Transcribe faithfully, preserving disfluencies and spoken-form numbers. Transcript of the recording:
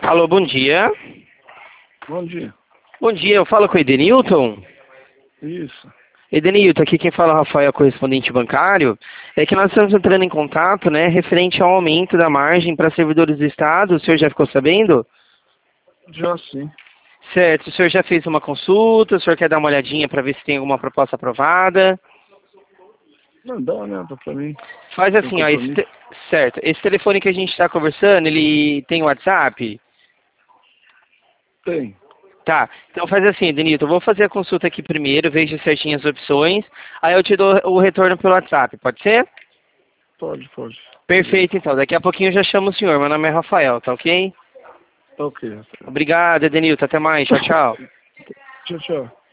Alô, bom dia. Bom dia. Bom dia, eu falo com o Edenilton. Isso. Edenilton, aqui quem fala é o Rafael, correspondente bancário. É que nós estamos entrando em contato, né, referente ao aumento da margem para servidores do Estado. O senhor já ficou sabendo? Já sim. Certo, o senhor já fez uma consulta, o senhor quer dar uma olhadinha para ver se tem alguma proposta aprovada? Não dá nada pra mim. Faz Sem assim, ó, esse compromisso. te- certo, esse telefone que a gente está conversando, ele tem WhatsApp? Tem. Tá, então faz assim, Denilton, eu vou fazer a consulta aqui primeiro, vejo certinho as opções, aí eu te dou o retorno pelo WhatsApp, pode ser? Pode, pode. Beleza. Perfeito, então, daqui a pouquinho eu já chamo o senhor, meu nome é Rafael, tá ok? Ok, Rafael. Obrigado, Edenilton, até mais, tchau, tchau. Tchau, tchau.